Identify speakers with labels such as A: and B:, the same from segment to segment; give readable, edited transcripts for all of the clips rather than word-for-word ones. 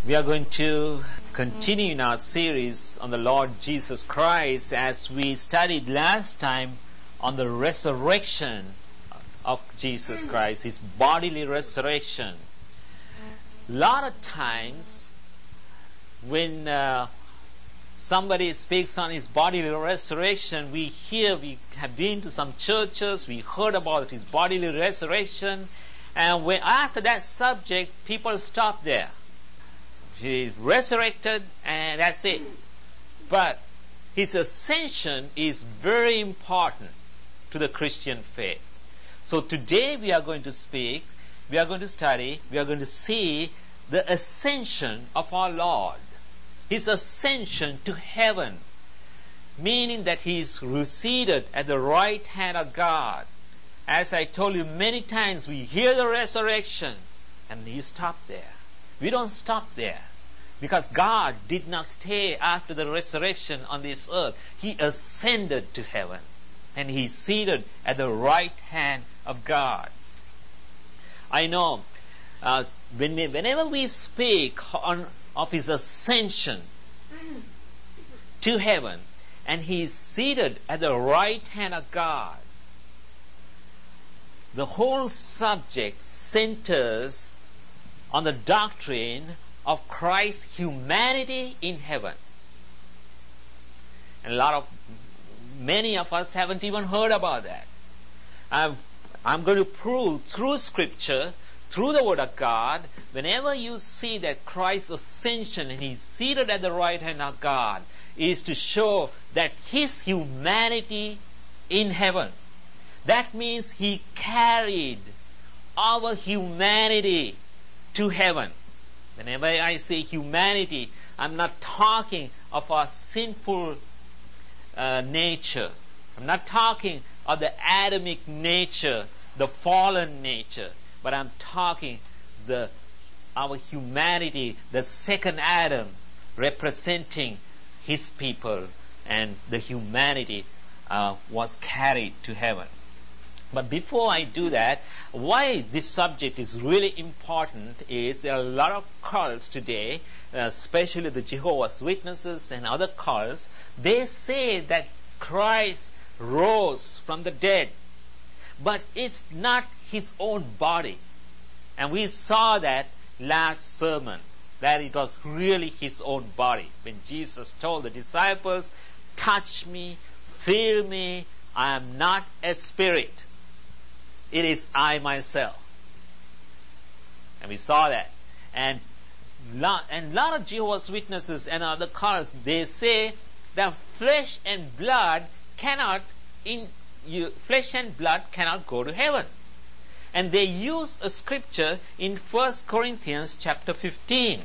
A: We are going to continue in our series on the Lord Jesus Christ as we studied last time on the resurrection of Jesus Christ, His bodily resurrection. A lot of times when somebody speaks on His bodily resurrection, we have been to some churches, we heard about His bodily resurrection, and after that subject, people stop there. He is resurrected and that's it. But His ascension is very important to the Christian faith. So today we are going to study, we are going to see the ascension of our Lord. His ascension to heaven, meaning that He is seated at the right hand of God. As I told you many times, we hear the resurrection and He stopped there. We don't stop there because God did not stay after the resurrection on this earth. He ascended to heaven and He's seated at the right hand of God. I know whenever we speak of His ascension to heaven and He's seated at the right hand of God, the whole subject centers on the doctrine of Christ's humanity in heaven. And many of us haven't even heard about that. I'm going to prove through Scripture, through the Word of God, whenever you see that Christ's ascension and He's seated at the right hand of God, is to show that His humanity in heaven. That means He carried our humanity to heaven. Whenever I say humanity, I'm not talking of our sinful nature. I'm not talking of the Adamic nature, the fallen nature, but I'm talking our humanity, the second Adam, representing His people, and the humanity was carried to heaven. But before I do that, why this subject is really important is there are a lot of cults today, especially the Jehovah's Witnesses and other cults. They say that Christ rose from the dead, but it's not His own body. And we saw that last sermon, that it was really His own body. When Jesus told the disciples, touch me, feel me, I am not a spirit. It is I myself. And we saw that. And a lot of Jehovah's Witnesses and other cults, they say that flesh and blood cannot go to heaven. And they use a scripture in 1 Corinthians chapter 15.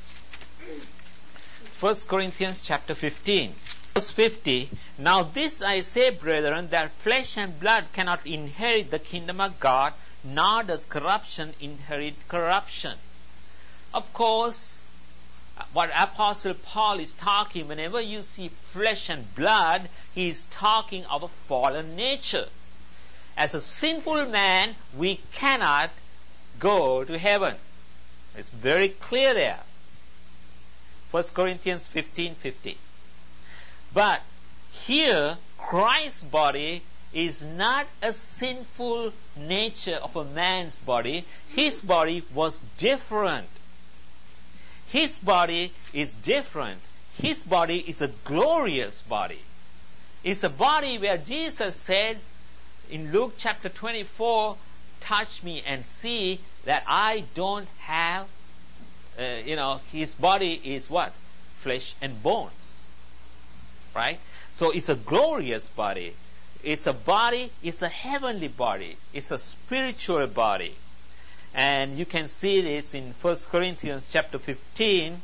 A: 1 Corinthians chapter 15. Verse 50, now this I say, brethren, that flesh and blood cannot inherit the kingdom of God, nor does corruption inherit corruption. Of course, what Apostle Paul is talking, whenever you see flesh and blood, he is talking of a fallen nature. As a sinful man, we cannot go to heaven. It's very clear there. 1 Corinthians 15:50. But here, Christ's body is not a sinful nature of a man's body. His body was different. His body is different. His body is a glorious body. It's a body where Jesus said in Luke chapter 24, touch me and see that I don't have, His body is what? Flesh and bones. Right? So it's a glorious body. It's a heavenly body. It's a spiritual body. And you can see this in 1 Corinthians chapter 15,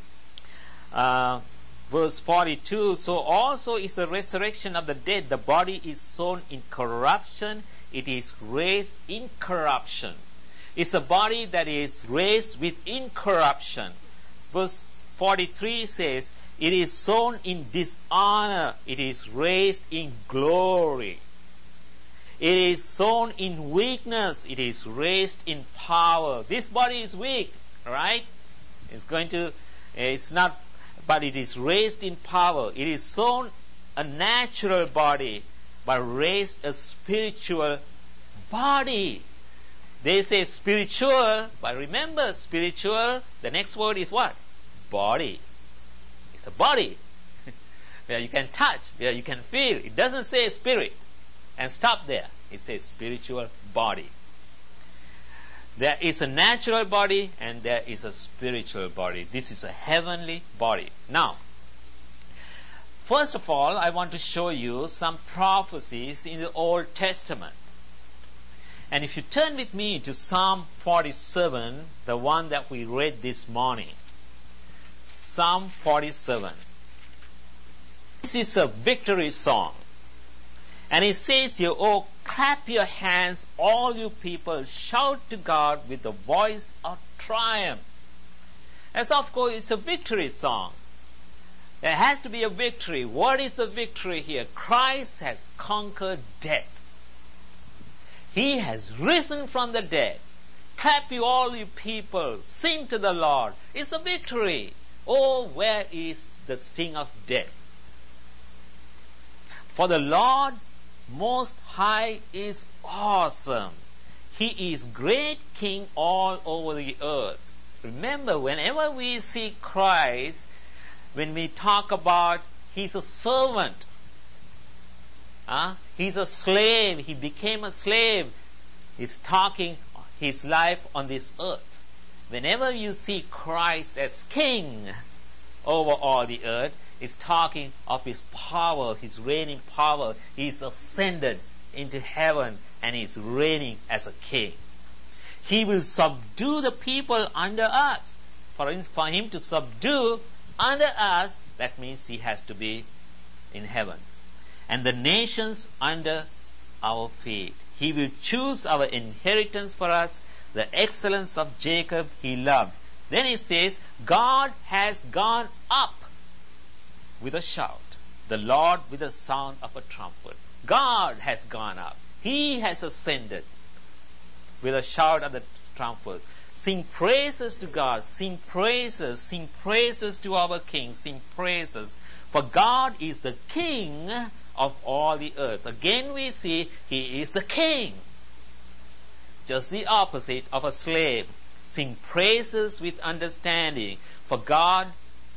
A: verse 42. So also is the resurrection of the dead. The body is sown in corruption. It is raised in corruption. It's a body that is raised with incorruption. Verse 43 says, it is sown in dishonor. It is raised in glory. It is sown in weakness. It is raised in power. This body is weak, right? It's not, but it is raised in power. It is sown a natural body, but raised a spiritual body. They say spiritual, but remember spiritual, the next word is what? Body. It's a body where you can touch, where you can feel. It doesn't say spirit and stop there. It says spiritual body. There is a natural body and there is a spiritual body. This is a heavenly body. Now, first of all, I want to show you some prophecies in the Old Testament. And if you turn with me to Psalm 47, the one that we read this morning. Psalm 47. This is a victory song. And it says here, "Oh, clap your hands, all you people, shout to God with the voice of triumph." As of course, it's a victory song. There has to be a victory. What is the victory here? Christ has conquered death. He has risen from the dead. Clap you all you people, sing to the Lord. It's a victory. Oh, where is the sting of death? For the Lord Most High is awesome. He is great King all over the earth. Remember, whenever we see Christ, when we talk about He's a servant, He's a slave, He became a slave, He's talking His life on this earth. Whenever you see Christ as King over all the earth, it's talking of His power, His reigning power. He's ascended into heaven and He's reigning as a King. He will subdue the people under us. For Him to subdue under us, that means He has to be in heaven. And the nations under our feet. He will choose our inheritance for us. The excellence of Jacob He loves. Then it says, God has gone up with a shout. The Lord with the sound of a trumpet. God has gone up. He has ascended with a shout of the trumpet. Sing praises to God. Sing praises to our King. Sing praises. For God is the King of all the earth. Again we see He is the King. Just the opposite of a slave. Sing praises with understanding. For God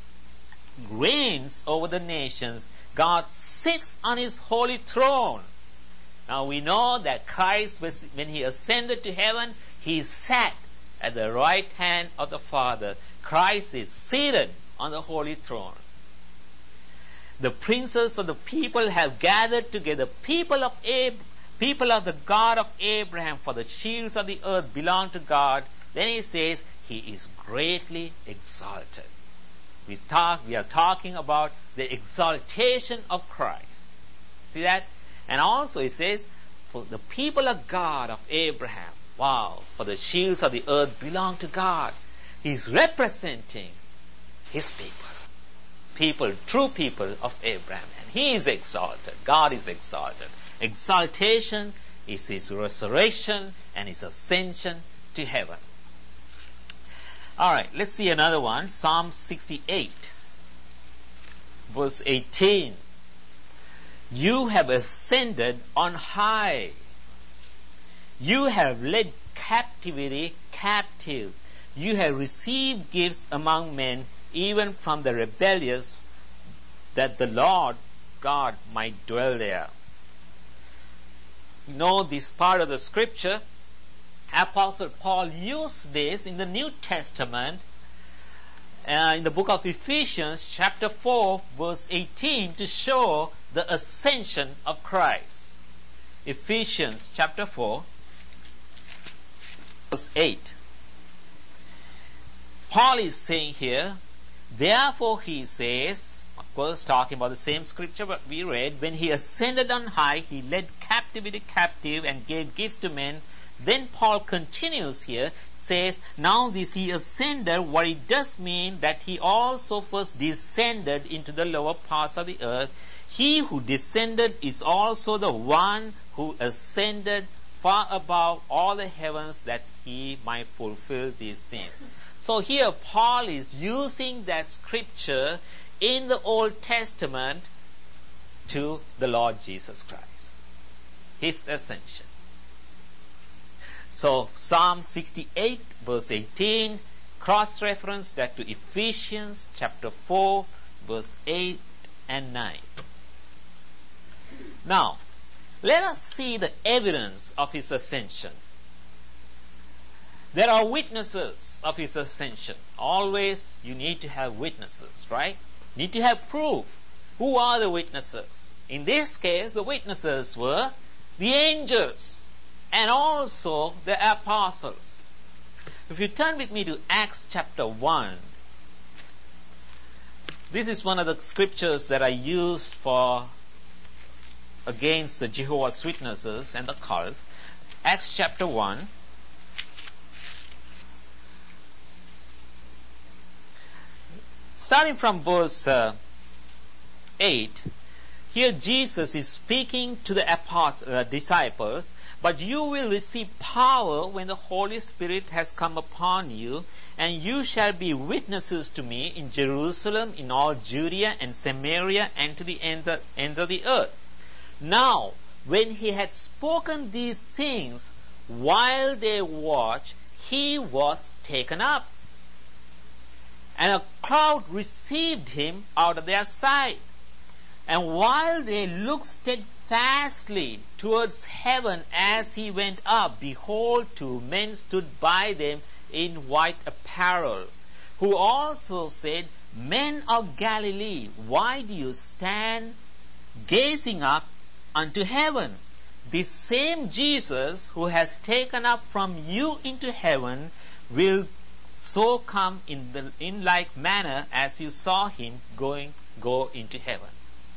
A: reigns over the nations. God sits on His holy throne. Now we know that Christ, when He ascended to heaven, He sat at the right hand of the Father. Christ is seated on the holy throne. The princes of the people have gathered together. People of the God of Abraham, for the shields of the earth belong to God. Then He says, He is greatly exalted. We are talking about the exaltation of Christ. See that? And also it says, for the people of God of Abraham. Wow. For the shields of the earth belong to God. He's representing His people. True people of Abraham. And He is exalted. God is exalted. Exaltation is His resurrection and His ascension to heaven. Alright, let's see another one. Psalm 68, verse 18. You have ascended on high. You have led captivity captive. You have received gifts among men, even from the rebellious, that the Lord God might dwell there. You know this part of the scripture. Apostle Paul used this in the New Testament in the book of Ephesians chapter 4 verse 18 to show the ascension of Christ. Ephesians chapter 4 verse 8. Paul is saying here, therefore he says, of course talking about the same scripture that we read, when He ascended on high, He led captivity captive and gave gifts to men. Then Paul continues here, says, now this He ascended, what it does mean that He also first descended into the lower parts of the earth. He who descended is also the one who ascended far above all the heavens, that He might fulfill these things. So here Paul is using that scripture in the Old Testament to the Lord Jesus Christ, his ascension. So Psalm 68 verse 18 cross-reference that to Ephesians chapter 4 verse 8 and 9. Now, let us see the evidence of his ascension. There are witnesses of his ascension. Always you need to have witnesses, right? Need to have proof. Who are the witnesses? In this case, the witnesses were the angels and also the apostles. If you turn with me to Acts chapter 1, this is one of the scriptures that I used against the Jehovah's Witnesses and the cults. Acts chapter 1. Starting from verse 8, here Jesus is speaking to the disciples, but you will receive power when the Holy Spirit has come upon you, and you shall be witnesses to me in Jerusalem, in all Judea and Samaria, and to the ends of the earth. Now, when he had spoken these things, while they watched, he was taken up, and a crowd received him out of their sight. And while they looked steadfastly towards heaven as he went up, behold, two men stood by them in white apparel, who also said, Men of Galilee, why do you stand gazing up unto heaven? This same Jesus who has taken up from you into heaven will so come in like manner as you saw him go into heaven.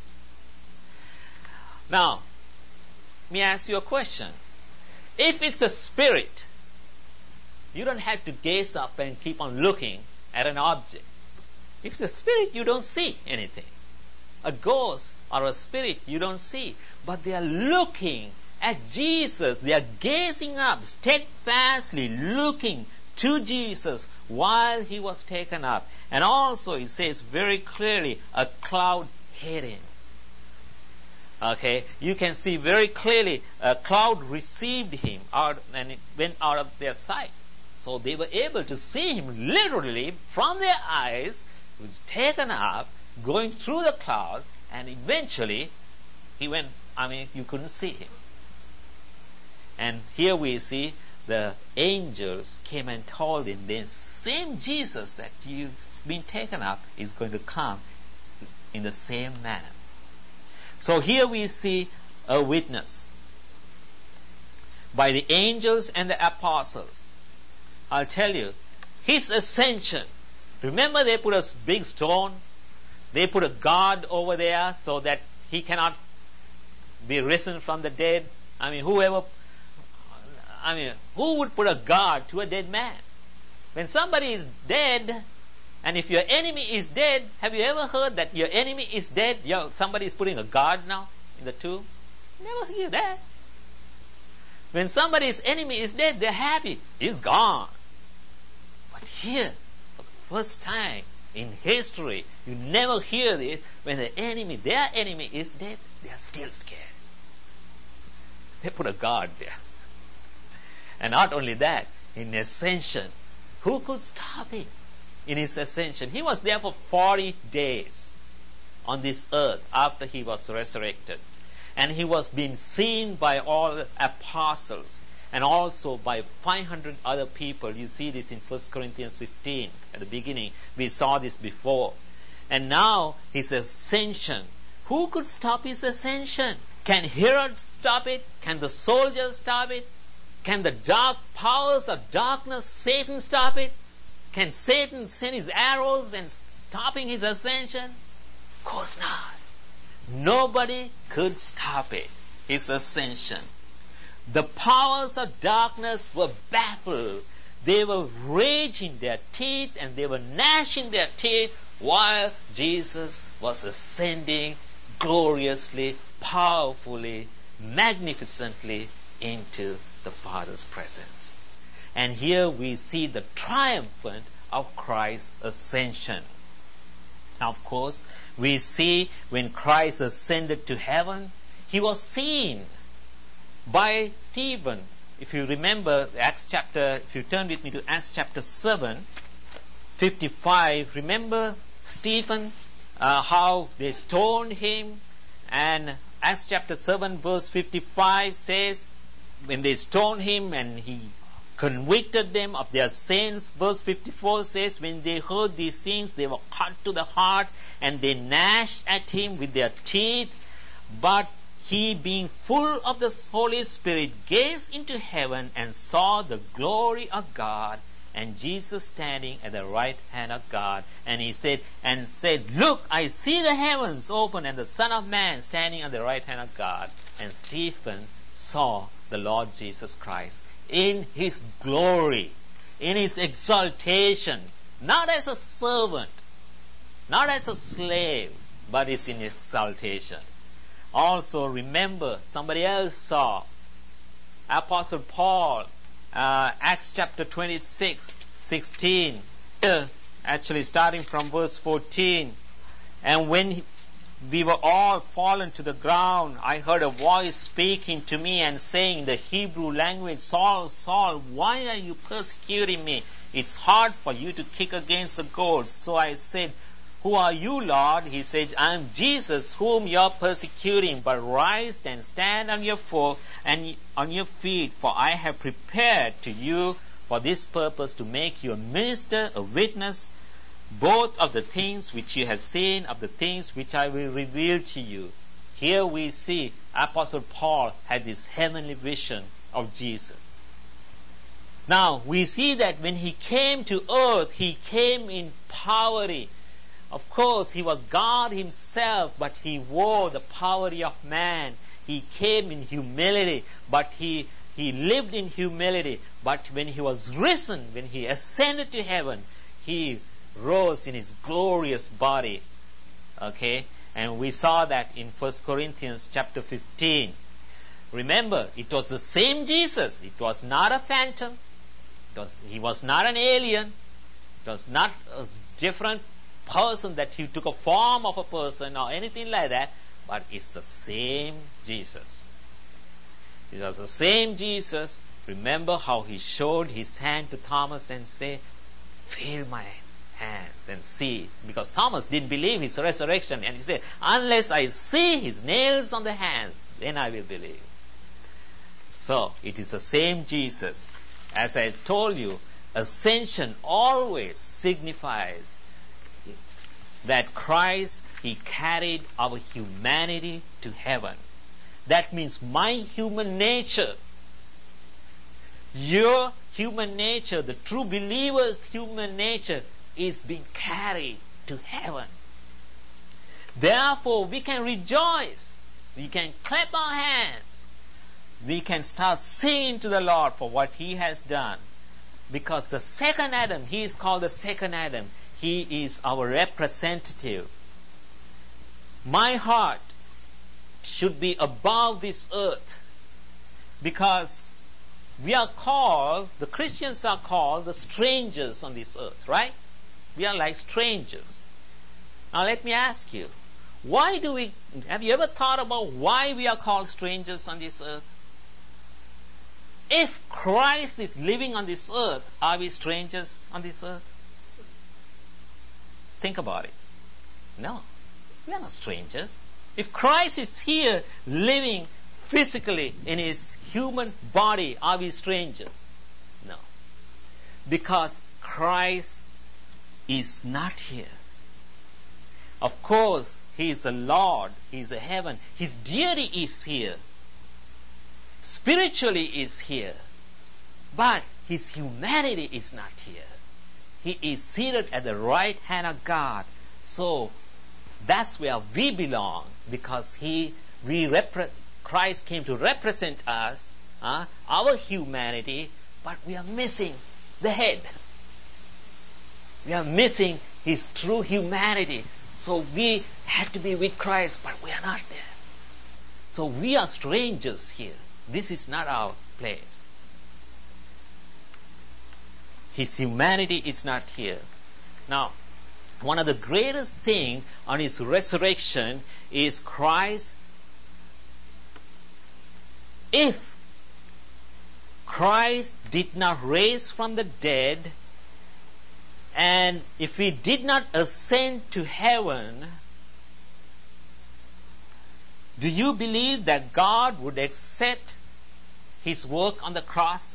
A: Now, let me ask you a question. If it's a spirit, you don't have to gaze up and keep on looking at an object. If it's a spirit, you don't see anything. A ghost or a spirit, you don't see. But they are looking at Jesus. They are gazing up, steadfastly looking to Jesus while he was taken up. And also it says very clearly, a cloud hid him. Okay, you can see very clearly a cloud received him out and it went out of their sight. So they were able to see him literally from their eyes. He was taken up, going through the cloud, and eventually you couldn't see him. And here we see the angels came and told him, the same Jesus that you've been taken up is going to come in the same manner. So here we see a witness by the angels and the apostles. I'll tell you, his ascension. Remember they put a big stone, they put a guard over there so that he cannot be risen from the dead. Who would put a guard to a dead man? When somebody is dead, and if your enemy is dead, have you ever heard that your enemy is dead? Somebody is putting a guard now in the tomb? Never hear that. When somebody's enemy is dead, they're happy. He's gone. But here, for the first time in history, you never hear this. When their enemy is dead, they are still scared. They put a guard there. And not only that, in ascension, who could stop him? In his ascension, he was there for 40 days on this earth after he was resurrected. And he was being seen by all the apostles and also by 500 other people. You see this in 1 Corinthians 15 at the beginning. We saw this before. And now his ascension. Who could stop his ascension? Can Herod stop it? Can the soldiers stop it? Can the dark powers of darkness, Satan, stop it? Can Satan send his arrows and stopping his ascension? Of course not. Nobody could stop it, his ascension. The powers of darkness were baffled. They were raging their teeth and they were gnashing their teeth while Jesus was ascending gloriously, powerfully, magnificently into the Father's presence. And here we see the triumphant of Christ's ascension. Of course, we see when Christ ascended to heaven, he was seen by Stephen. If you remember if you turn with me to Acts chapter 7, 55, remember Stephen, how they stoned him, and Acts chapter 7 verse 55 says, when they stoned him and he convicted them of their sins. Verse 54 says, when they heard these things, they were cut to the heart, and they gnashed at him with their teeth. But he, being full of the Holy Spirit, gazed into heaven and saw the glory of God, and Jesus standing at the right hand of God. And he said, look, I see the heavens open and the Son of Man standing at the right hand of God. And Stephen saw the Lord Jesus Christ in his glory, in his exaltation, not as a servant, not as a slave, but is in exaltation. Also remember, somebody else saw Apostle Paul, Acts chapter 26, 16, actually starting from verse 14. And when we were all fallen to the ground, I heard a voice speaking to me and saying in the Hebrew language, Saul, Saul, why are you persecuting me? It's hard for you to kick against the goads. So I said, who are you, Lord? He said, I am Jesus, whom you are persecuting. But rise and stand on your feet, for I have prepared to you for this purpose, to make you a minister, a witness, both of the things which you have seen, of the things which I will reveal to you. Here we see Apostle Paul had this heavenly vision of Jesus. Now we see that when he came to earth, he came in power. Of course, he was God himself, but he wore the power of man. He came in humility, but he lived in humility. But when he was risen, when he ascended to heaven, he rose in his glorious body. Okay? And we saw that in 1 Corinthians chapter 15. Remember, it was the same Jesus. It was not a phantom. He was not an alien. It was not a different person that he took a form of a person or anything like that. But it's the same Jesus. It was the same Jesus. Remember how he showed his hand to Thomas and said, feel my hands and see. Because Thomas didn't believe his resurrection. And he said, unless I see his nails on the hands, then I will believe. So, it is the same Jesus. As I told you, ascension always signifies that Christ, he carried our humanity to heaven. That means my human nature, your human nature, the true believer's human nature is being carried to heaven. Therefore, we can rejoice. We can clap our hands. We can start singing to the Lord for what he has done. Because the second Adam, he is called the second Adam. He is our representative. My heart should be above this earth, because we are called, the Christians are called the strangers on this earth, right? We are like strangers. Now let me ask you, have you ever thought about why we are called strangers on this earth? If Christ is living on this earth, are we strangers on this earth? Think about it. No, we are not strangers. If Christ is here living physically in his human body, are we strangers? No. Because Christ is not here. Of course, he is the Lord, he is the heaven. His deity is here. Spiritually is here. But his humanity is not here. He is seated at the right hand of God. So that's where we belong, because Christ came to represent us, our humanity, but we are missing the head. We are missing his true humanity. So we have to be with Christ, but we are not there. So we are strangers here. This is not our place. His humanity is not here. Now, one of the greatest things on His resurrection is Christ. If Christ did not raise from the dead, and if He did not ascend to heaven, do you believe that God would accept His work on the cross?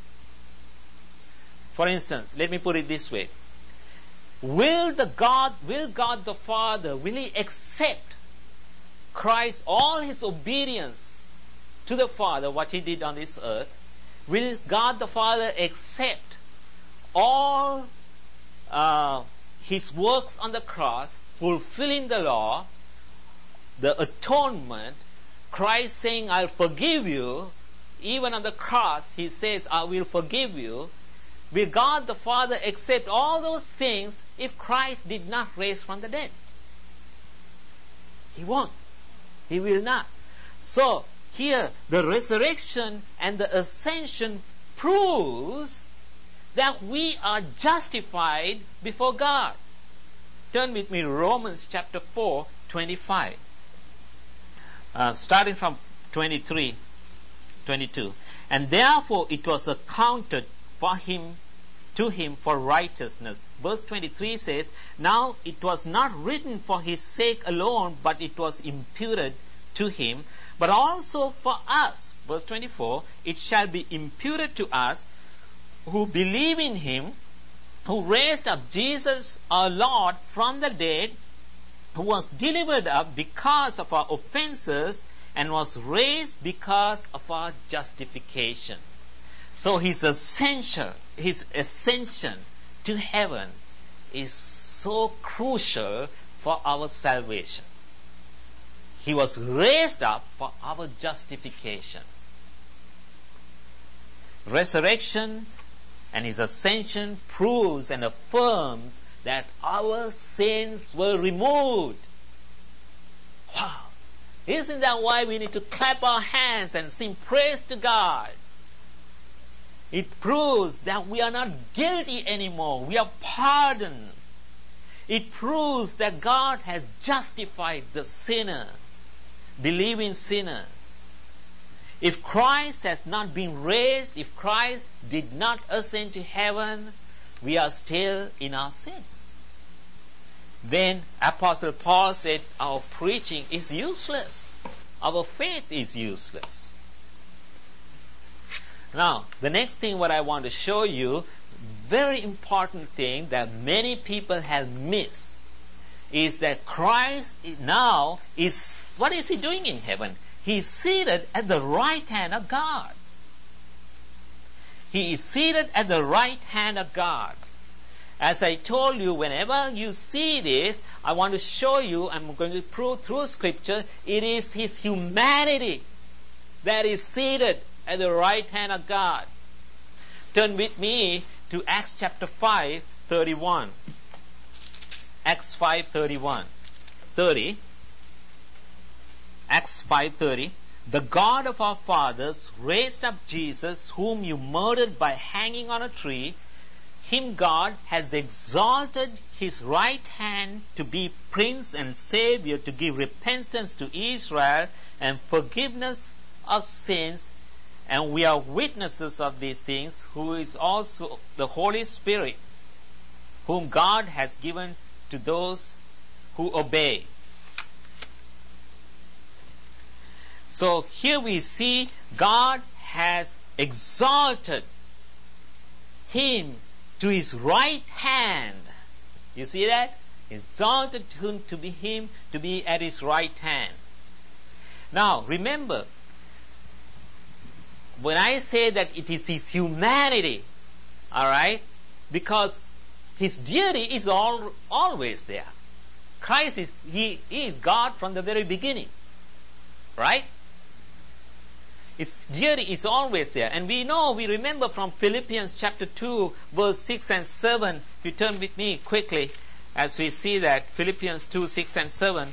A: For instance, let me put it this way. Will God the Father, will He accept Christ, all His obedience to the Father, what He did on this earth? Will God the Father accept all His works on the cross, fulfilling the law, the atonement, Christ saying, I'll forgive you? Even on the cross, He says, I will forgive you. Will God the Father accept all those things if Christ did not raise from the dead? He won't. He will not. So, here, the resurrection and the ascension proves that we are justified before God. Turn with me, Romans chapter 4, 25. Starting from 23, 22. And therefore it was accounted to him for righteousness. Verse 23 says, now it was not written for his sake alone, but it was imputed to him, but also for us. Verse 24, it shall be imputed to us who believe in him, who raised up Jesus our Lord from the dead, who was delivered up because of our offenses and was raised because of our justification. So his ascension to heaven is so crucial for our salvation. He was raised up for our justification. Resurrection and his ascension proves and affirms that our sins were removed. Wow! Isn't that why we need to clap our hands and sing praise to God? It proves that we are not guilty anymore. We are pardoned. It proves that God has justified the sinner, believing sinner. If Christ has not been raised, if Christ did not ascend to heaven, we are still in our sins. Then Apostle Paul said our preaching is useless. Our faith is useless. Now, the next thing what I want to show you, very important thing that many people have missed, is that Christ now is, what is He doing in heaven? He is seated at the right hand of God. He is seated at the right hand of God. As I told you, whenever you see this, I want to show you, I'm going to prove through Scripture, it is His humanity that is seated at the right hand of God. Turn with me to Acts chapter 5, 31. Acts 5:31. 30. Acts 5:30. The God of our fathers raised up Jesus, whom you murdered by hanging on a tree. Him God has exalted His right hand to be Prince and Savior, to give repentance to Israel and forgiveness of sins. And we are witnesses of these things, who is also the Holy Spirit, whom God has given to those who obey. So here we see God has exalted Him to His right hand. You see that? Exalted Him to be at His right hand. Now remember, when I say that it is His humanity, alright, because His deity is always there. Christ is God from the very beginning. Right? His deity is always there. And we remember from Philippians chapter 2, verse 6 and 7. If you turn with me quickly as we see that, Philippians 2, 6 and 7.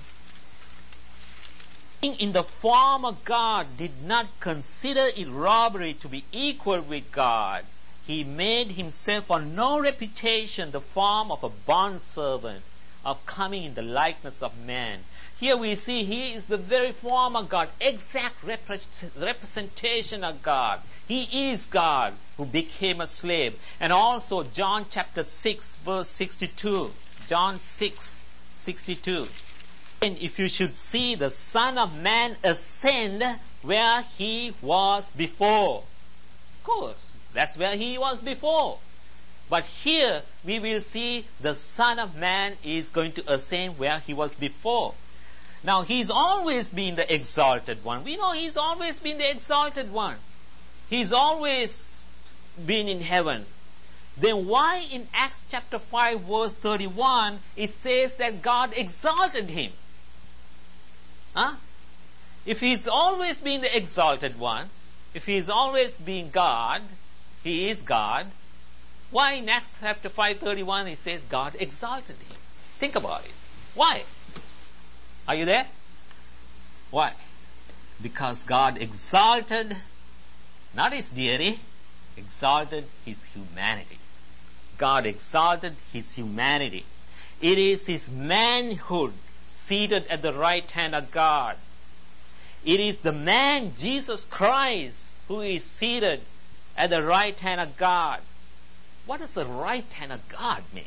A: In the form of God, did not consider it robbery to be equal with God, he made himself on no reputation the form of a bondservant, of coming in the likeness of man. Here we see he is the very form of God, exact representation of God. He is God who became a slave. And also John chapter 6 verse 62. John 6:62. And if you should see the Son of Man ascend where he was before. Of course, that's where he was before. But here we will see the Son of Man is going to ascend where he was before. Now he's always been the exalted one. We know he's always been the exalted one. He's always been in heaven. Then why in Acts chapter 5 verse 31 it says that God exalted him? Huh? If he's always been the exalted one, if he's always been God, he is God, why in Acts chapter 5:31 it says God exalted him? Think about it. Why? Are you there? Why? Because God exalted, not his deity, exalted his humanity. God exalted his humanity. It is his manhood seated at the right hand of God. It is the man, Jesus Christ, who is seated at the right hand of God. What does the right hand of God mean?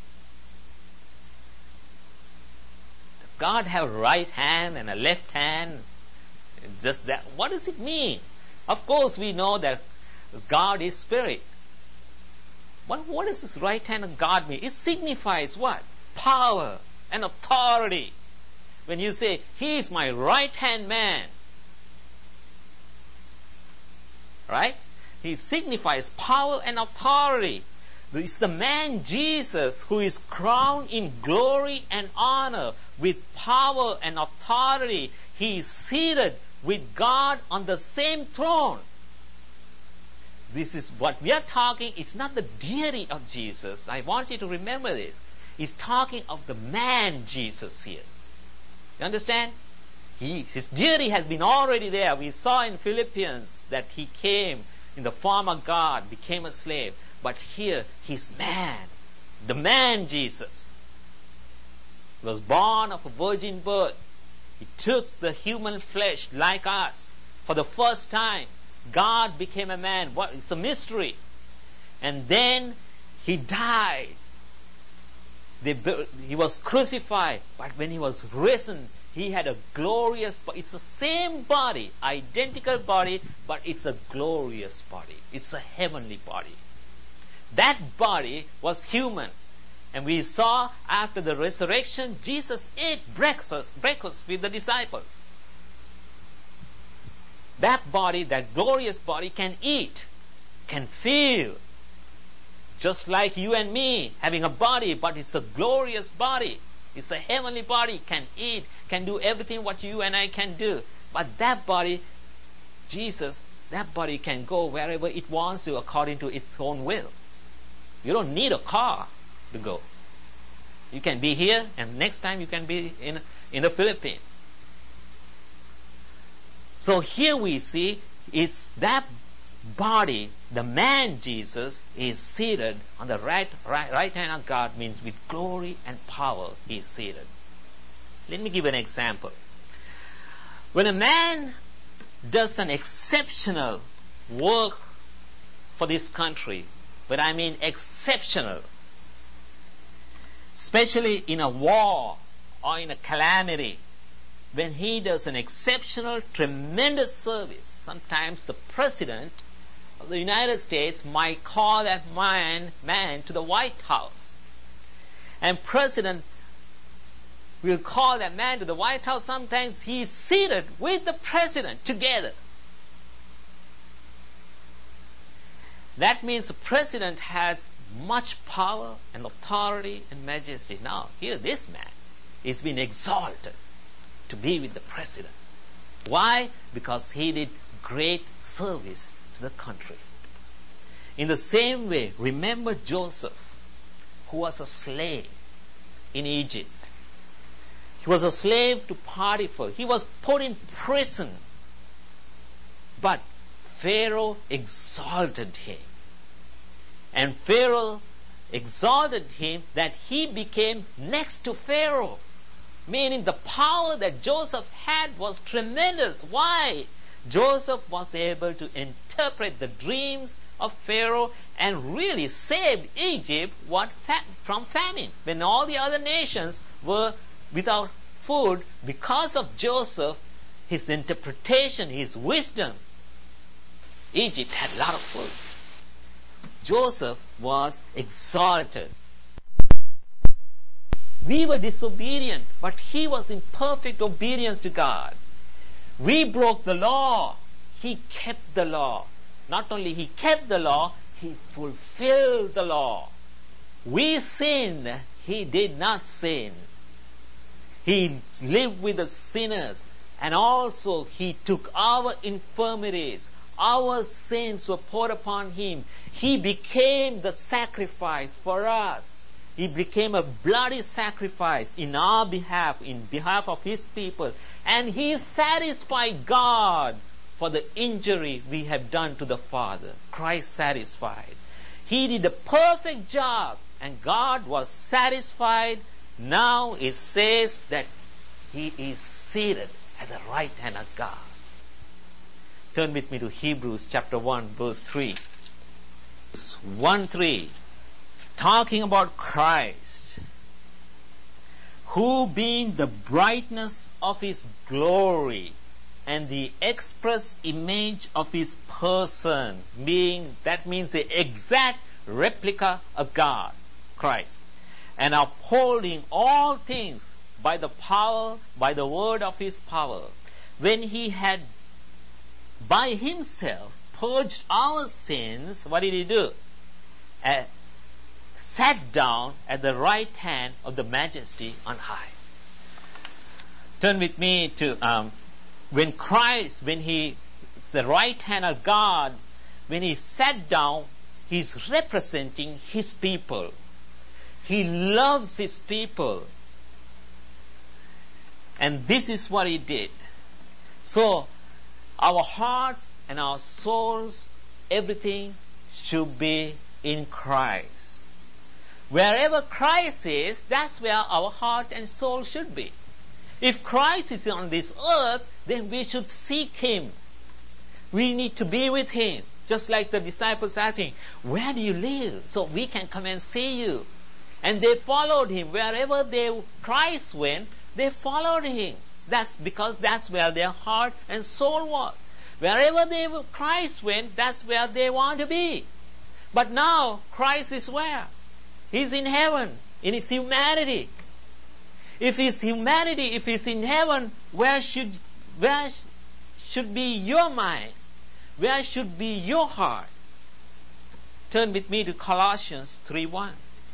A: God have a right hand and a left hand? Just that. What does it mean? Of course, we know that God is spirit. What does this right hand of God mean? It signifies what? Power and authority. When you say, he is my right hand man, right? He signifies power and authority. It's the man Jesus who is crowned in glory and honor with power and authority. He is seated with God on the same throne. This is what we are talking. It's not the deity of Jesus. I want you to remember this. He's talking of the man Jesus here. You understand? His deity has been already there. We saw in Philippians that he came in the form of God, became a slave. But here, he's man. The man Jesus. He was born of a virgin birth. He took the human flesh like us. For the first time, God became a man. It's a mystery. And then he died. He was crucified. But when he was risen, he had a glorious body. It's the same body, identical body, but it's a glorious body. It's a heavenly body. That body was human. And we saw after the resurrection, Jesus ate breakfast with the disciples. That body, that glorious body, can eat, can feel. Just like you and me having a body, but it's a glorious body. It's a heavenly body, can eat, can do everything what you and I can do. But that body, Jesus, that body can go wherever it wants to according to its own will. You don't need a car to go. You can be here, and next time you can be in the Philippines. So here we see it's that body, the man Jesus, is seated on the right hand of God, means with glory and power he is seated. Let me give an example. When a man does an exceptional work for this country, but I mean exceptional, especially in a war or in a calamity, when he does an exceptional, tremendous service, sometimes the President of the United States might call that man to the White House. And President will call that man to the White House. Sometimes he is seated with the President together. That means the President has much power and authority and majesty. Now, here this man is being exalted to be with the President. Why? Because he did great service to the country. In the same way, remember Joseph, who was a slave in Egypt. He was a slave to Potiphar. He was put in prison. But Pharaoh exalted him. And Pharaoh exalted him that he became next to Pharaoh. Meaning the power that Joseph had was tremendous. Why? Joseph was able to interpret the dreams of Pharaoh and really saved Egypt from famine. When all the other nations were without food, because of Joseph, his interpretation, his wisdom, Egypt had a lot of food. Joseph was exalted. We were disobedient, but he was in perfect obedience to God. We broke the law. He kept the law. Not only he kept the law, he fulfilled the law. We sinned. He did not sin. He lived with the sinners, and also he took our infirmities. Our sins were poured upon him. He became the sacrifice for us. He became a bloody sacrifice in our behalf, in behalf of his people. And he satisfied God for the injury we have done to the Father. Christ satisfied. He did a perfect job, and God was satisfied. Now it says that he is seated at the right hand of God. Turn with me to Hebrews chapter 1 verse 3. 1:3. Talking about Christ, who being the brightness of his glory and the express image of his person, that means the exact replica of God, Christ, and upholding all things by the word of his power, when he had by himself purged our sins, what did he do? Sat down at the right hand of the Majesty on high. Turn with me to when he is the right hand of God, when he sat down, he's representing his people. He loves his people. And this is what he did. So, our hearts and our souls, everything should be in Christ. Wherever Christ is, that's where our heart and soul should be. If Christ is on this earth, then we should seek him. We need to be with him. Just like the disciples asking, where do you live? So we can come and see you. And they followed him. Wherever Christ went, they followed him. That's because that's where their heart and soul was. Wherever Christ went, that's where they want to be. But now, Christ is where? He's in heaven, in his humanity. If he's in heaven, where should be your mind? Where should be your heart? Turn with me to Colossians 3:1.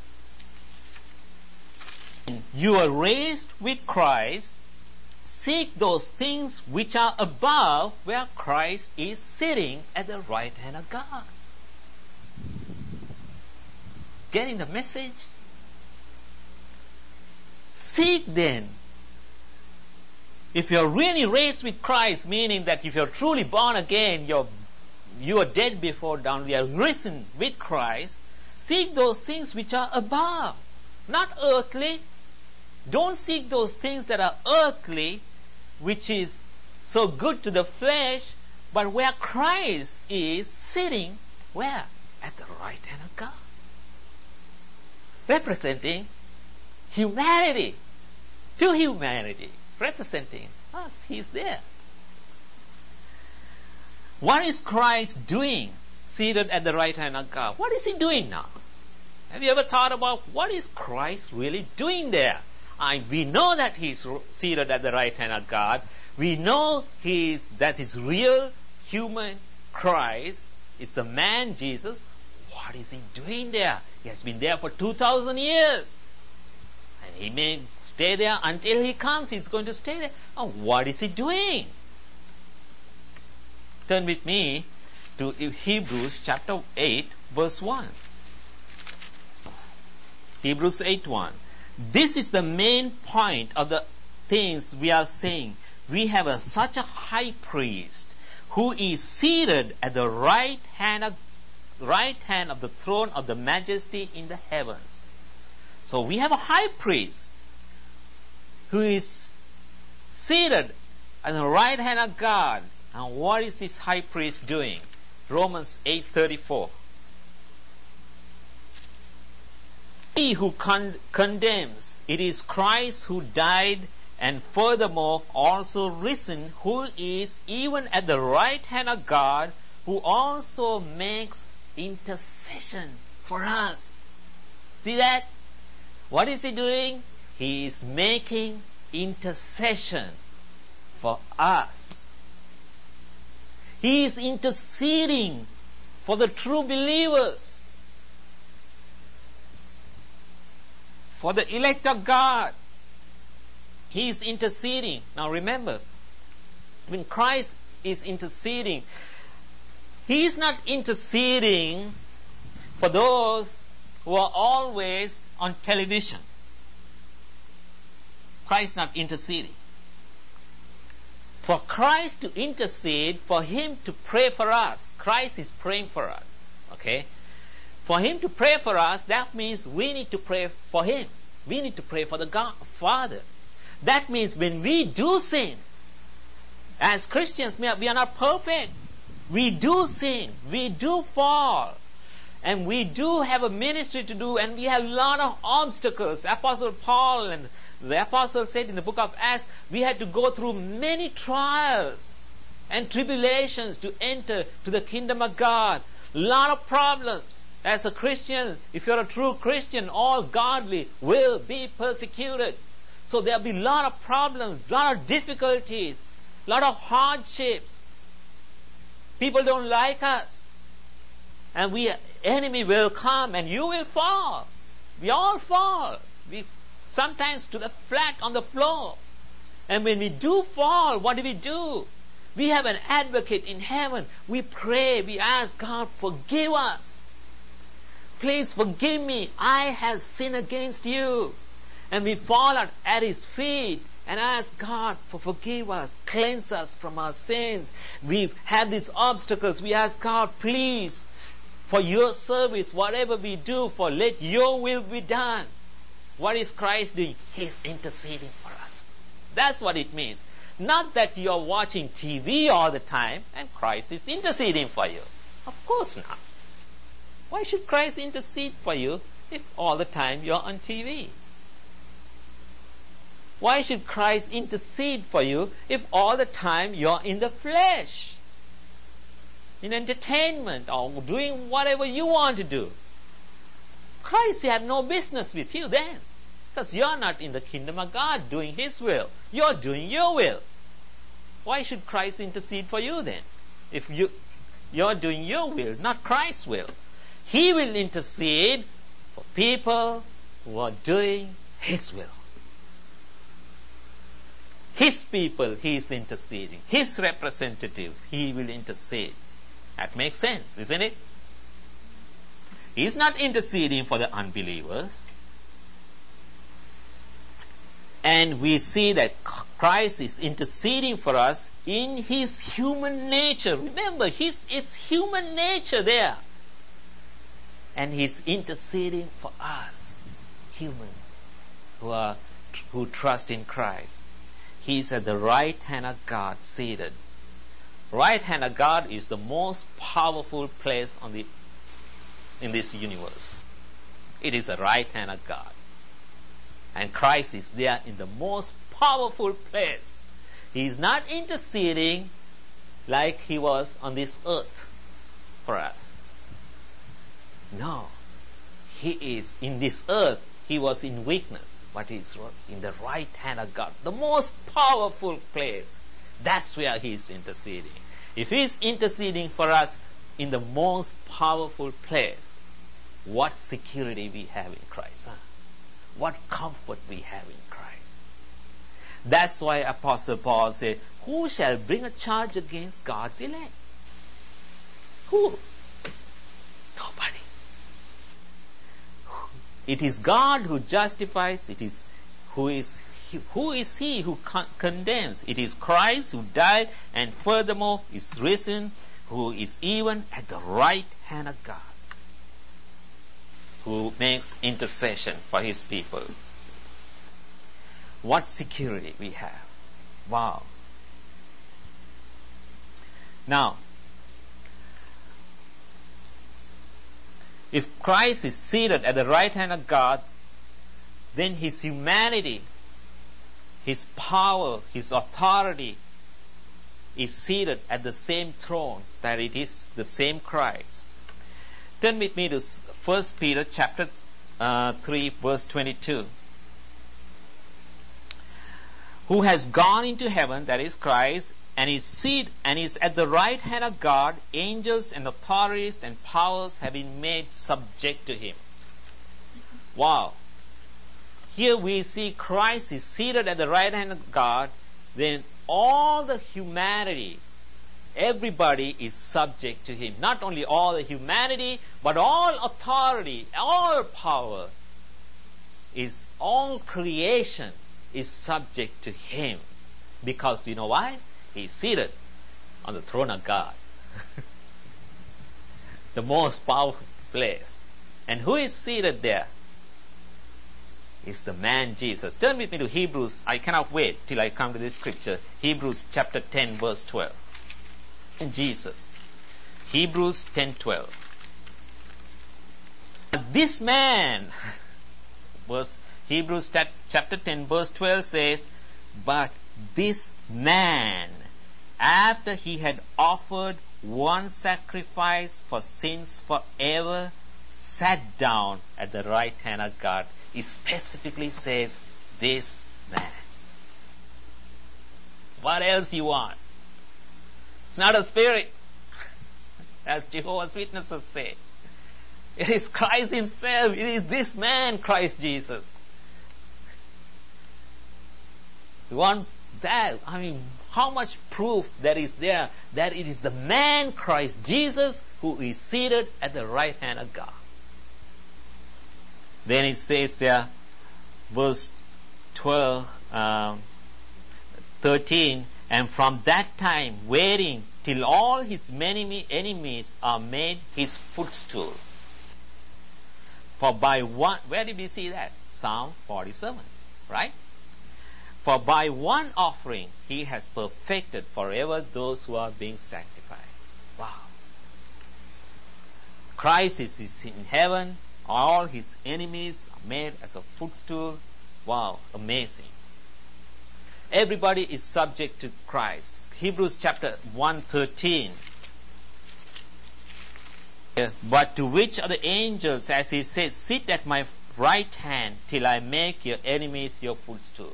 A: You are raised with Christ. Seek those things which are above, where Christ is sitting at the right hand of God. Getting the message? Seek then. If you're really raised with Christ, meaning that if you're truly born again, you are dead before dawn, you are risen with Christ, seek those things which are above, not earthly. Don't seek those things that are earthly, which is so good to the flesh, but where Christ is sitting, where? At the right hand of God. Representing humanity, to humanity, representing us. He's there. What is Christ doing seated at the right hand of God? What is he doing now? Have you ever thought about what is Christ really doing there? We know that he's seated at the right hand of God. We know that his real human Christ is the man Jesus. What is he doing there? He has been there for 2,000 years. And he may stay there until he comes. He's going to stay there. Oh, what is he doing? Turn with me to Hebrews chapter 8, verse 1. Hebrews 8:1. This is the main point of the things we are saying. We have such a high priest who is seated at the right hand right hand of the throne of the majesty in the heavens. So we have a high priest who is seated at the right hand of God. And what is this high priest doing? Romans 8:34. He who condemns, it is Christ who died and furthermore also risen, who is even at the right hand of God, who also makes intercession for us. See that? What is he doing? He is making intercession for us. He is interceding for the true believers, for the elect of God. He is interceding. Now remember, when Christ is interceding, He is not interceding for those who are always on television. Christ is not interceding. For Christ to intercede, for Him to pray for us, Christ is praying for us. Okay? For Him to pray for us, that means we need to pray for Him. We need to pray for the God, Father. That means when we do sin, as Christians, we are not perfect. We do sin. We do fall. And we do have a ministry to do, and we have a lot of obstacles. Apostle Paul and the apostle said in the book of Acts, we had to go through many trials and tribulations to enter to the kingdom of God. A lot of problems. As a Christian, if you're a true Christian, all godly will be persecuted. So there'll be a lot of problems, a lot of difficulties, a lot of hardships. People don't like us. And enemy will come and you will fall. We all fall. We sometimes to the flat on the floor. And when we do fall, what do? We have an advocate in heaven. We pray, we ask God, forgive us. Please forgive me. I have sinned against you. And we fall at His feet and ask God for forgive us, cleanse us from our sins. We have these obstacles. We ask God, please, for your service, whatever we do, for let your will be done. What is Christ doing? He's interceding for us. That's what it means. Not that you're watching TV all the time and Christ is interceding for you. Of course not. Why should Christ intercede for you if all the time you're on TV? Why should Christ intercede for you if all the time you're in the flesh? In entertainment or doing whatever you want to do. Christ had no business with you then. Because you're not in the kingdom of God doing His will. You're doing your will. Why should Christ intercede for you then? If you're doing your will, not Christ's will. He will intercede for people who are doing His will. His people, He is interceding. His representatives, He will intercede. That makes sense, isn't it? He is not interceding for the unbelievers. And we see that Christ is interceding for us in His human nature. Remember, it's human nature there. And He's interceding for us, humans who trust in Christ. He's at the right hand of God seated. Right hand of God is the most powerful place in this universe. It is the right hand of God. And Christ is there in the most powerful place. He is not interceding like He was on this earth for us. No. He is in this earth. He was in weakness. But He is in the right hand of God. The most powerful place. That's where He is interceding. If He is interceding for us in the most powerful place, what security we have in Christ. Huh? What comfort we have in Christ. That's why Apostle Paul said, who shall bring a charge against God's elect? Who? Nobody. It is God who justifies. It is who is He who condemns? It is Christ who died and furthermore is risen, who is even at the right hand of God. who makes intercession for his people. What security we have. Wow. Now, if Christ is seated at the right hand of God, then his humanity, his power, his authority is seated at the same throne that it is the same Christ. Turn with me to 1 Peter chapter 3 verse 22. Who has gone into heaven, that is Christ, and is at the right hand of God, angels and authorities and powers have been made subject to him. Wow. Here we see Christ is seated at the right hand of God, then all the humanity, everybody is subject to him. Not only all the humanity, but all authority, all power, all creation is subject to him. Because do you know why? He's seated on the throne of God. The most powerful place. And who is seated there? Is the man Jesus. Turn with me to Hebrews. I cannot wait till I come to this scripture. Hebrews chapter 10 verse 12. And Jesus. Hebrews 10:12. This man, Hebrews chapter 10 verse 12 says, but this man, after he had offered one sacrifice for sins forever, sat down at the right hand of God. He specifically says, this man. What else you want? It's not a spirit, as Jehovah's Witnesses say. It is Christ himself. It is this man, Christ Jesus. You want that? I mean, how much proof there is there that it is the man, Christ Jesus, who is seated at the right hand of God. Then it says there, verse 13, and from that time waiting till all his many enemies are made his footstool. For by one, where did we see that? Psalm 47, right? For by one offering he has perfected forever those who are being sanctified. Wow. Christ is in heaven. All his enemies are made as a footstool. Wow, amazing. Everybody is subject to Christ. Hebrews chapter 1:13. But to which of the angels, as he says, sit at my right hand till I make your enemies your footstool.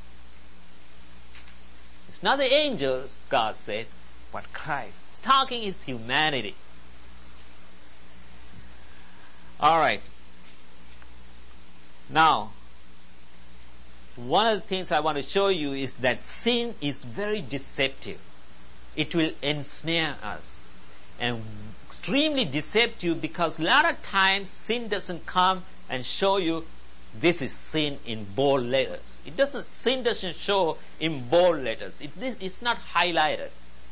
A: It's not the angels, God said, but Christ. It's talking his humanity. Alright. Now, one of the things I want to show you is that sin is very deceptive. It will ensnare us. And extremely deceptive because a lot of times sin doesn't come and show you this is sin in bold letters. Sin doesn't show in bold letters. It's not highlighted.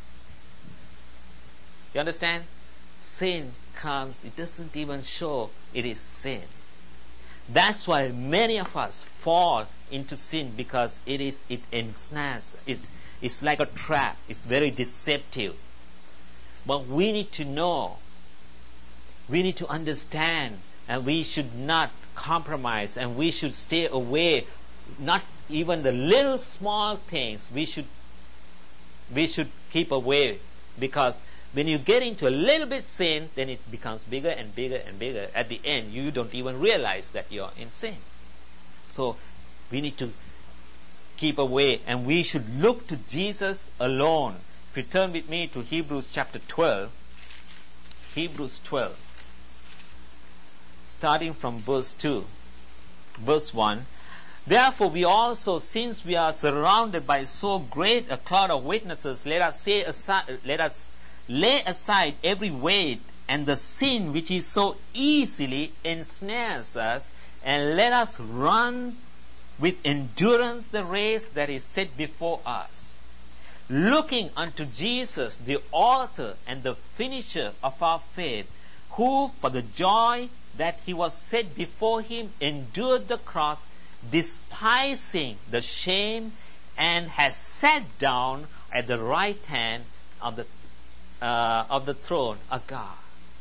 A: You understand? Sin comes, it doesn't even show it is sin. That's why many of us fall into sin, because it ensnares. It's like a trap. It's very deceptive. But we need to know, we need to understand, and we should not compromise, and we should stay away. Not even the little small things we should keep away, because when you get into a little bit sin, then it becomes bigger and bigger and bigger. At the end, you don't even realize that you're in sin. So we need to keep away, and we should look to Jesus alone. If you turn with me to Hebrews chapter 12, Hebrews 12, starting from verse 2, verse 1. Therefore we also, since we are surrounded by so great a cloud of witnesses, let us lay aside every weight and the sin which is so easily ensnares us, and let us run with endurance the race that is set before us, looking unto Jesus, the author and the finisher of our faith, who for the joy that he was set before him endured the cross, despising the shame, and has sat down at the right hand of the throne of God.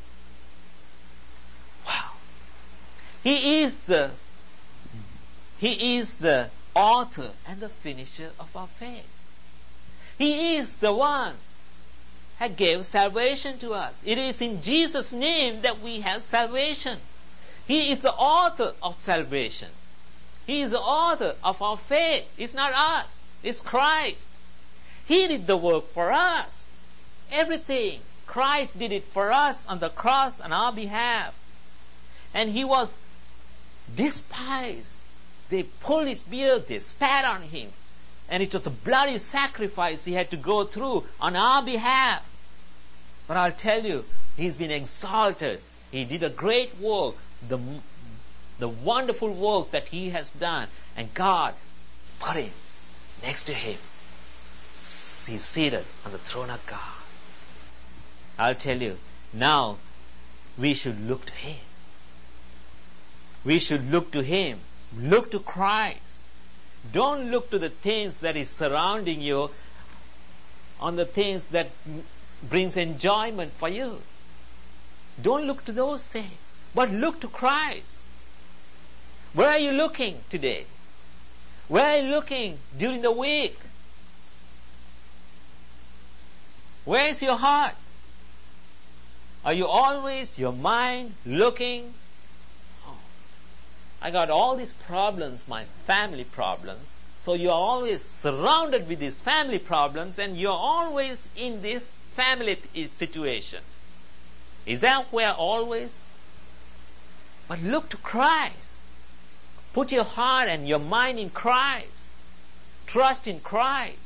A: Wow. He is the author and the finisher of our faith. He is the one that gave salvation to us. It is in Jesus' name that we have salvation. He is the author of salvation. He is the author of our faith. It's not us. It's Christ. He did the work for us. Everything. Christ did it for us on the cross on our behalf. And he was despised. They pulled his beard, they spat on him. And it was a bloody sacrifice he had to go through on our behalf. But I'll tell you, he's been exalted. He did a great work, the wonderful work that he has done. And God put him next to him. He's seated on the throne of God. I'll tell you, now we should look to him. We should look to him. Look to Christ. Don't look to the things that is surrounding you, on the things that brings enjoyment for you. Don't look to those things, but look to Christ. Where are you looking today? Where are you looking during the week? Where is your heart? Are you always, your mind, looking? Oh, I got all these problems, my family problems. So you are always surrounded with these family problems, and you are always in these family situations. Is that where always? But look to Christ. Put your heart and your mind in Christ. Trust in Christ.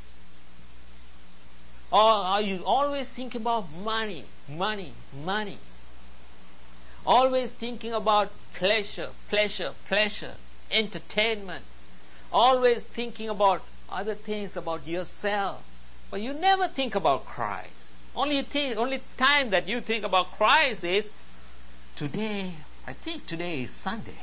A: Or are you always thinking about money, money, money? Always thinking about pleasure, pleasure, pleasure, entertainment. Always thinking about other things, about yourself. But you never think about Christ. Only time that you think about Christ is today. I think today is Sunday.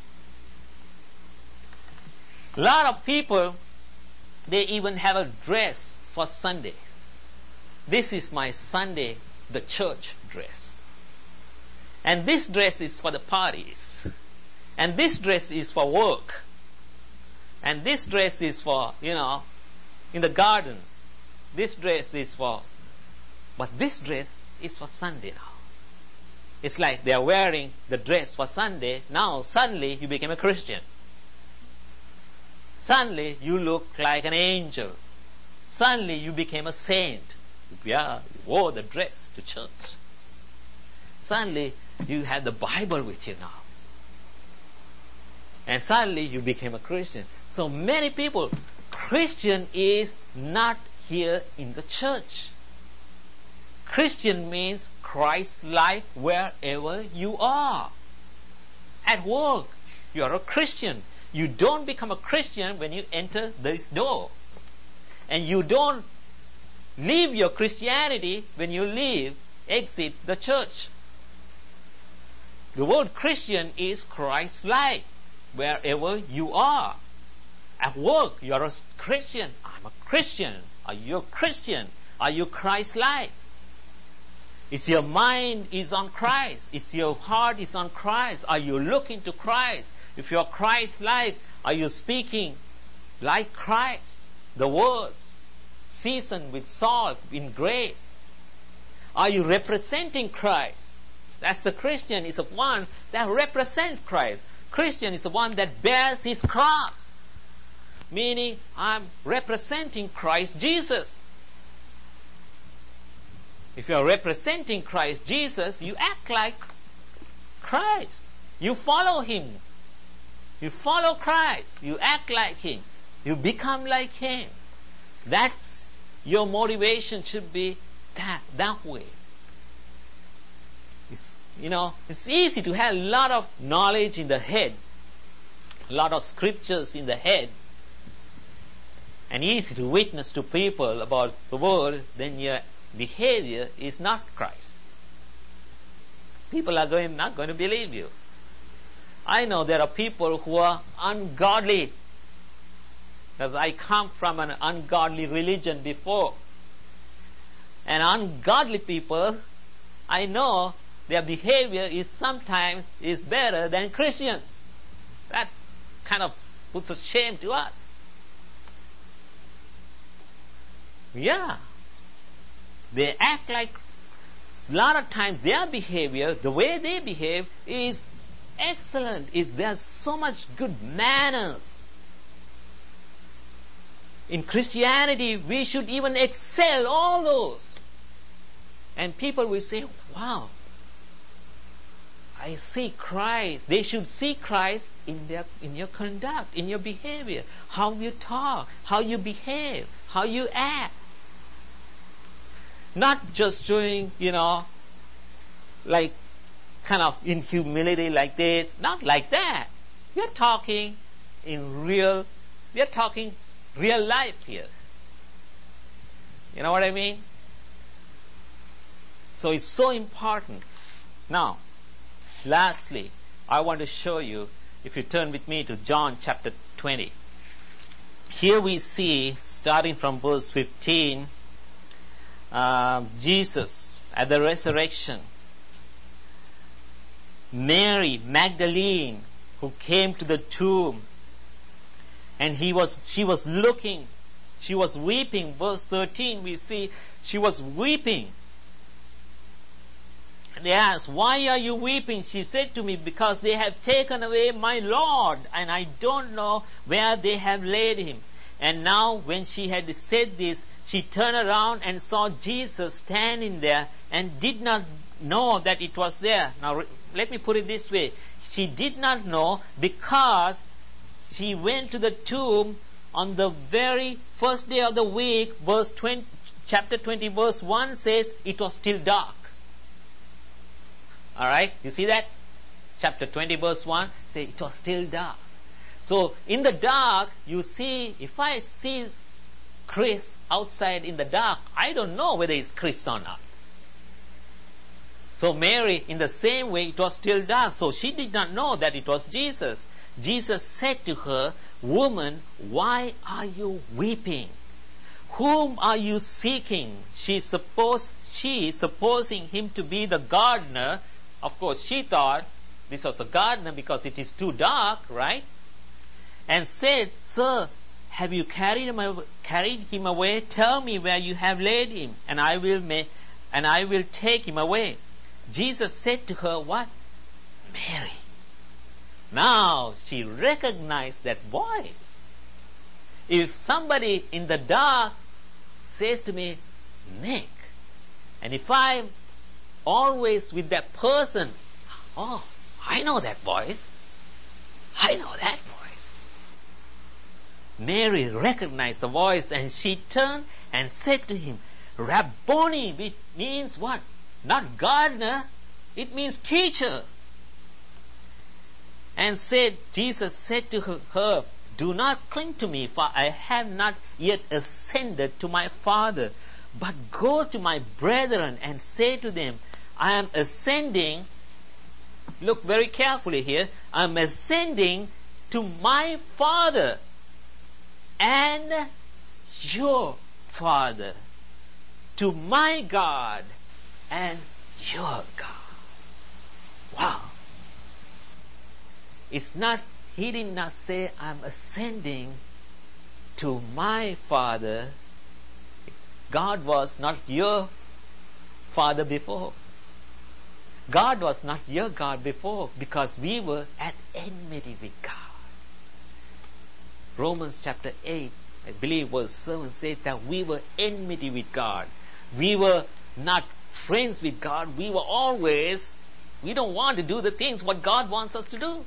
A: A lot of people, they even have a dress for Sundays. This is my Sunday, the church dress. And this dress is for the parties. And this dress is for work. And this dress is for, in the garden. This dress is for, but this dress is for Sunday now. It's like they are wearing the dress for Sunday. Now suddenly you became a Christian. Suddenly you look like an angel. Suddenly you became a saint. Yeah, you wore the dress to church. Suddenly you had the Bible with you now. And suddenly you became a Christian. So many people, Christian is not here in the church. Christian means Christ-like wherever you are. At work, you are a Christian. You don't become a Christian when you enter this door. And you don't leave your Christianity when you exit the church. The word Christian is Christ-like wherever you are. At work, you are a Christian. I'm a Christian. Are you a Christian? Are you Christ-like? Is your mind is on Christ? Is your heart is on Christ? Are you looking to Christ? If you are Christ-like, are you speaking like Christ? The words seasoned with salt, in grace. Are you representing Christ? That's the Christian is the one that represents Christ. Christian is the one that bears his cross. Meaning, I'm representing Christ Jesus. If you are representing Christ Jesus, you act like Christ. You follow him. You follow Christ. You act like him. You become like him. That's your motivation should be that way. It's easy to have a lot of knowledge in the head, a lot of scriptures in the head, and easy to witness to people about the word, then your behavior is not Christ. people are not going to believe you. I know there are people who are ungodly, because I come from an ungodly religion before. And ungodly people, I know their behavior is sometimes better than Christians. That kind of puts a shame to us. Yeah. They act like, a lot of times their behavior, the way they behave is excellent. There's so much good manners. In Christianity, we should even excel all those. And people will say, wow, I see Christ. They should see Christ in your conduct, in your behavior, how you talk, how you behave, how you act. Not just doing, like kind of in humility like this. Not like that. We're talking real life here. You know what I mean? So it's so important. Now, lastly, I want to show you, if you turn with me to John chapter 20. Here we see, starting from verse 15, Jesus at the resurrection. Mary Magdalene, who came to the tomb, and she was looking, she was weeping. Verse 13 we see she was weeping. And they asked, why are you weeping? She said to me, because they have taken away my Lord, and I don't know where they have laid him. And now when she had said this, she turned around and saw Jesus standing there and did not know that it was there. Now let me put it this way. She did not know because she went to the tomb on the very first day of the week. Chapter 20 verse 1 says it was still dark. Alright, you see that? Chapter 20 verse 1 says it was still dark. So in the dark, you see, if I see Chris outside in the dark, I don't know whether it's Chris or not. So Mary, in the same way, it was still dark, so she did not know that it was Jesus. Jesus said to her, woman, why are you weeping? Whom are you seeking? She supposing him to be the gardener. Of course, she thought this was a gardener because it is too dark, right? And said, sir, have you carried him away? Tell me where you have laid him, and I will take him away. Jesus said to her, what? Mary. Now she recognized that voice. If somebody in the dark says to me, Nick, and if I'm always with that person, oh, I know that voice. I know that voice. Mary recognized the voice, and she turned and said to him, Rabboni, which means what? Not gardener, it means teacher. And Jesus said to her, do not cling to me, for I have not yet ascended to my Father, but go to my brethren and say to them, I am ascending, look very carefully here, I am ascending to my Father and your Father, to my God and your God. Wow. He did not say, I'm ascending to my Father. God was not your Father before. God was not your God before, because we were at enmity with God. Romans chapter 8, I believe verse 7 says that we were enmity with God. We were not friends with God. We don't want to do the things what God wants us to do.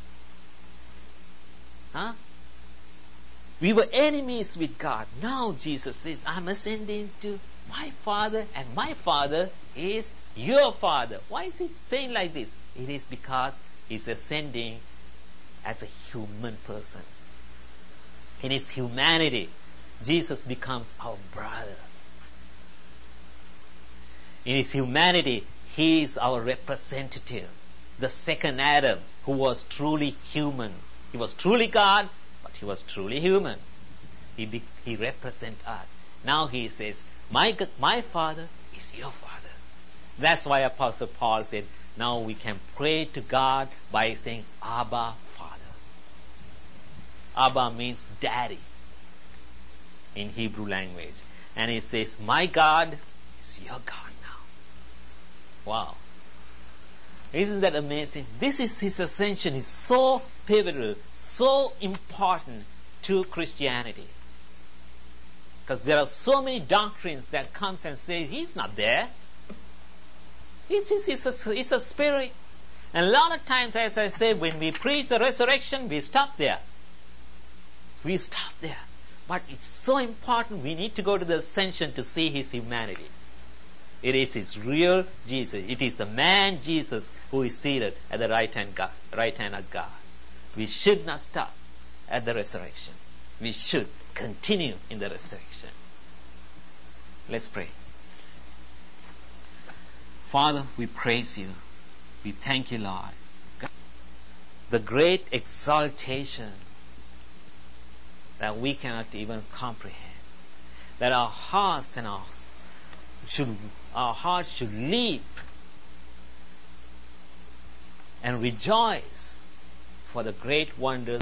A: We were enemies with God. Now Jesus says, I'm ascending to my Father, and my Father is your Father. Why is he saying like this? It is because he's ascending as a human person. In his humanity, Jesus becomes our brother. In his humanity, He is our representative. The second Adam, who was truly human. He was truly God, but he was truly human. He represents us. Now he says, my Father is your Father. That's why Apostle Paul said, now we can pray to God by saying, Abba, Father. Abba means daddy in Hebrew language. And he says, my God is your God now. Wow. Isn't that amazing? This is his ascension is so pivotal, so important to Christianity. Because there are so many doctrines that comes and says he's not there. It's a spirit. And a lot of times, as I said, when we preach the resurrection, we stop there. We stop there. But it's so important. We need to go to the ascension to see his humanity. It is his real Jesus. It is the man Jesus who is seated at the right hand of God. We should not stop at the resurrection. We should continue in the resurrection. Let's pray. Father, we praise you. We thank you, Lord. The great exaltation that we cannot even comprehend. That our hearts should leap and rejoice for the great wonders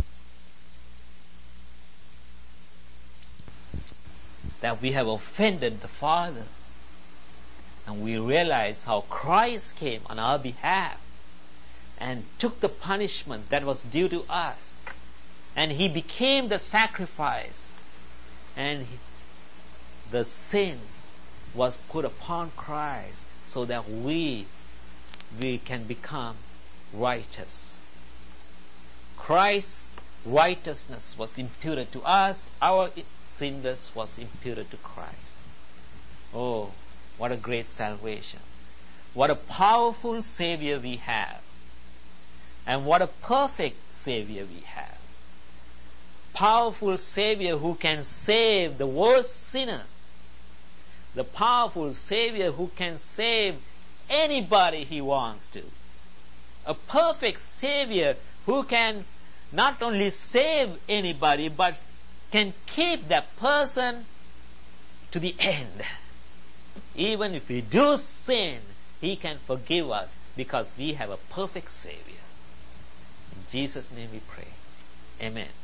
A: that we have offended the Father, and we realize how Christ came on our behalf and took the punishment that was due to us, and he became the sacrifice, and the sins was put upon Christ so that we can become righteous. Christ's righteousness was imputed to us. Our sinless was imputed to Christ. Oh, what a great salvation. What a powerful Savior we have. And what a perfect Savior we have. Powerful Savior who can save the worst sinner. The powerful Savior who can save anybody he wants to. A perfect Savior who can not only save anybody, but can keep that person to the end. Even if we do sin, he can forgive us because we have a perfect Savior. In Jesus' name we pray. Amen.